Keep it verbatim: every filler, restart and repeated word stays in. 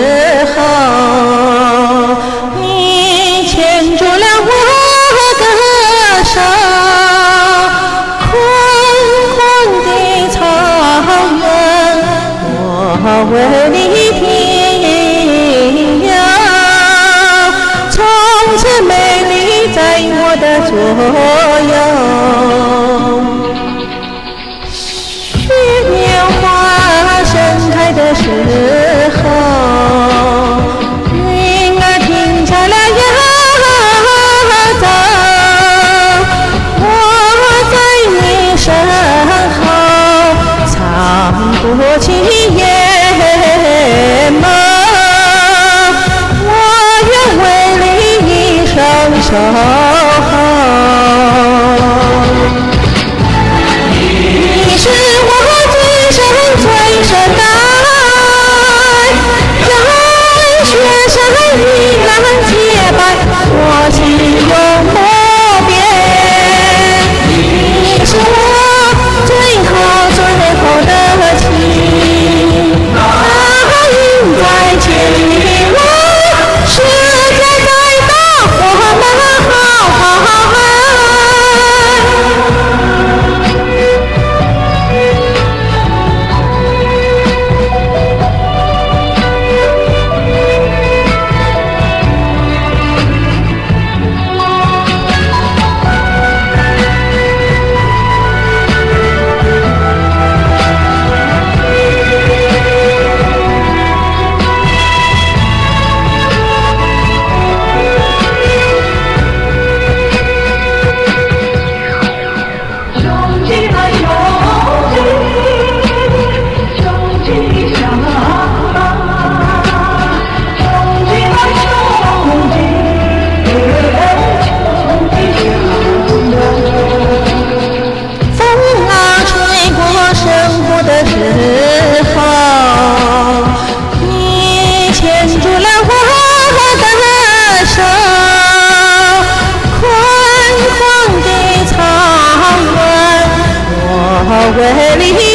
候，你牵住了我的手，宽宽的草原，我为你平遥，从此美丽在我的左右。雪莲花盛开的时候，云儿停下来要走，我在你身后藏不起眼眸，我愿为你一生守候。你是我最深最深的爱，让雪山依然洁白，我心永不变。你是我最后最后的情，那云在千里外，世界再大，我们好好爱。为你